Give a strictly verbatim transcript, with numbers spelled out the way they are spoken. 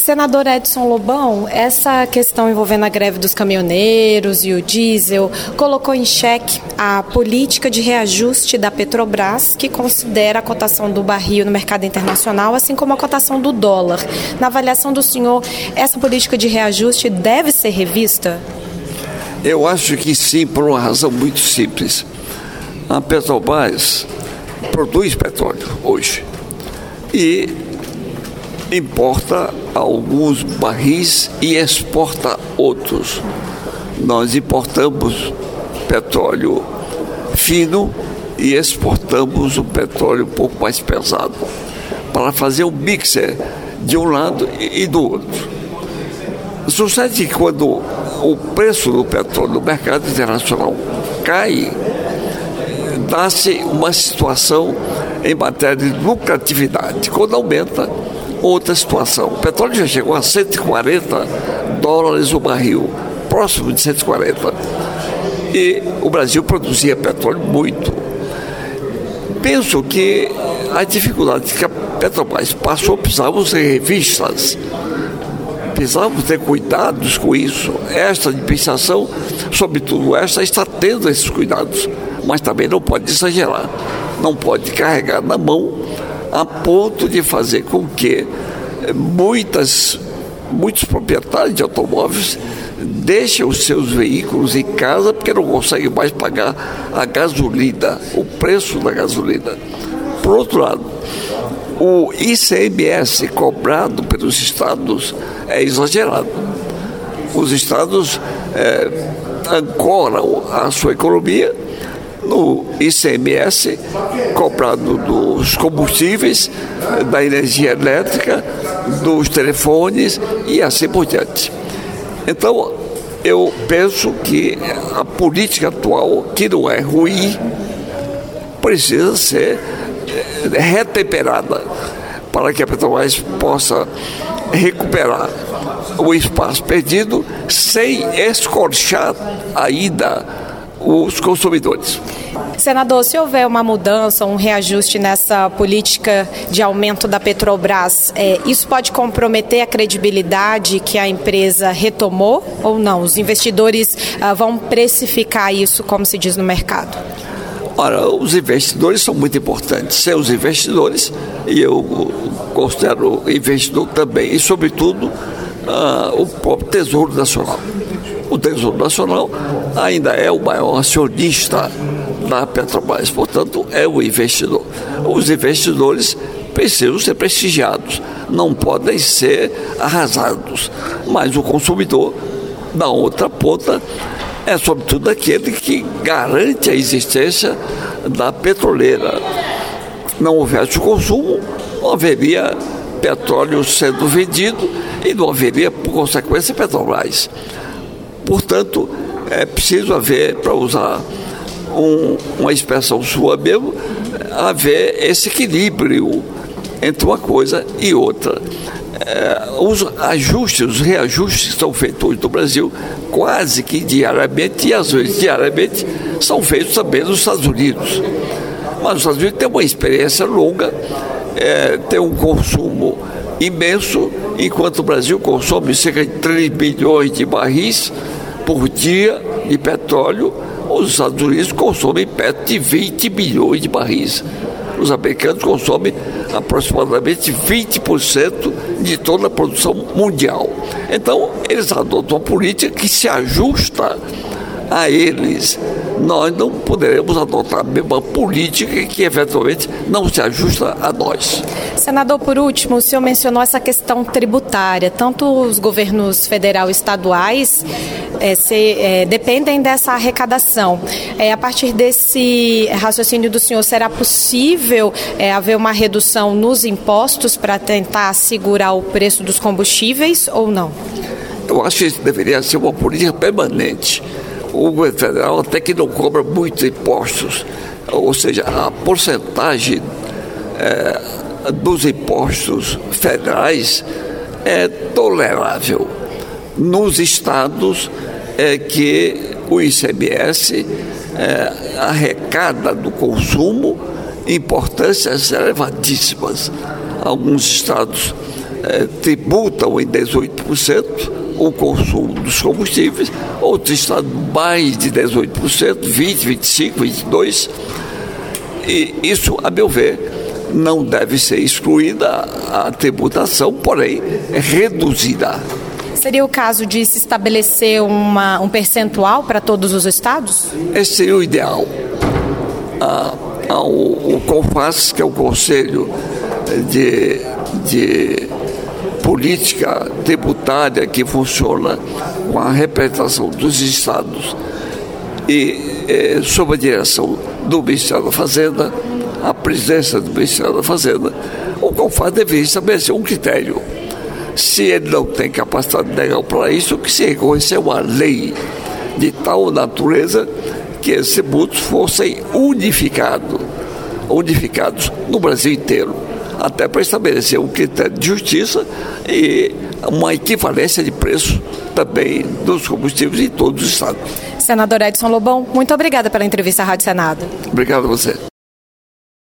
Senador Edson Lobão, essa questão envolvendo a greve dos caminhoneiros e o diesel colocou em xeque a política de reajuste da Petrobras, que considera a cotação do barril no mercado internacional, assim como a cotação do dólar. Na avaliação do senhor, essa política de reajuste deve ser revista? Eu acho que sim, por uma razão muito simples. A Petrobras produz petróleo hoje e importa alguns barris e exporta outros. Nós importamos petróleo fino e exportamos o petróleo um pouco mais pesado para fazer um mixer de um lado e do outro. Sucede que quando o preço do petróleo no mercado internacional cai, dá-se uma situação em matéria de lucratividade. Quando aumenta, outra situação. O petróleo já chegou a cento e quarenta dólares o barril, próximo de cento e quarenta. E o Brasil produzia petróleo muito. Penso que a dificuldade que a Petrobras passou, precisávamos ser revistas, precisávamos ter cuidados com isso. Esta administração, sobretudo esta, está tendo esses cuidados, mas também não pode exagerar, não pode carregar na mão a ponto de fazer com que muitas, muitos proprietários de automóveis deixem os seus veículos em casa porque não conseguem mais pagar a gasolina, o preço da gasolina. Por outro lado, o I C M S cobrado pelos estados é exagerado. Os estados é, ancoram a sua economia no I C M S cobrado dos combustíveis, da energia elétrica, dos telefones e assim por diante. Então, eu penso que a política atual, que não é ruim, precisa ser retemperada para que a Petrobras possa recuperar o espaço perdido sem escorchar ainda os consumidores. Senador, se houver uma mudança, um reajuste nessa política de aumento da Petrobras, é, isso pode comprometer a credibilidade que a empresa retomou ou não? Os investidores ah, vão precificar isso, como se diz no mercado? Ora, os investidores são muito importantes. Sem os investidores, e eu considero investidor também, e sobretudo ah, o próprio Tesouro Nacional. O Tesouro Nacional ainda é o maior acionista da Petrobras, portanto, é o investidor. Os investidores precisam ser prestigiados, não podem ser arrasados, mas o consumidor, na outra ponta, é sobretudo aquele que garante a existência da petroleira. Não houvesse o consumo, não haveria petróleo sendo vendido e não haveria, por consequência, Petrobras. Portanto, é preciso haver, para usar um, uma expressão sua mesmo, haver esse equilíbrio entre uma coisa e outra. É, os ajustes, os reajustes que são feitos hoje no Brasil, quase que diariamente, e às vezes diariamente, são feitos também nos Estados Unidos. Mas os Estados Unidos têm uma experiência longa, é, tem um consumo imenso, enquanto o Brasil consome cerca de três bilhões de barris por dia de petróleo, os Estados Unidos consomem perto de vinte bilhões de barris. Os americanos consomem aproximadamente vinte por cento de toda a produção mundial. Então, eles adotam uma política que se ajusta a eles. Nós não poderemos adotar a mesma política que, eventualmente, não se ajusta a nós. Senador, por último, o senhor mencionou essa questão tributária. Tanto os governos federal e estaduais é, se, é, dependem dessa arrecadação. É, a partir desse raciocínio do senhor, será possível é, haver uma redução nos impostos para tentar segurar o preço dos combustíveis ou não? Eu acho que isso deveria ser uma política permanente. O governo federal até que não cobra muitos impostos, ou seja, a porcentagem é, dos impostos federais é tolerável. Nos estados é que o I C M S é, arrecada do consumo importâncias elevadíssimas. Alguns estados eh, tributam em dezoito por cento o consumo dos combustíveis, outros estados mais de dezoito por cento, vinte, vinte e cinco, vinte e dois por cento. E isso, a meu ver, não deve ser excluída a tributação, porém reduzida. Seria o caso de se estabelecer uma, um percentual para todos os estados? Esse seria o ideal. Ah, ah, o, o CONFAS, que é o Conselho de, de Política Tributária, que funciona com a representação dos estados e eh, sob a direção do Ministério da Fazenda, a presidência do Ministério da Fazenda, o CONFAS deveria estabelecer um critério. Se ele não tem capacidade legal para isso, que se reconhecer a uma lei de tal natureza que esses tributos fossem unificados, unificados no Brasil inteiro, até para estabelecer um critério de justiça e uma equivalência de preço também dos combustíveis em todos os estados. Senador Edson Lobão, muito obrigada pela entrevista à Rádio Senado. Obrigado a você.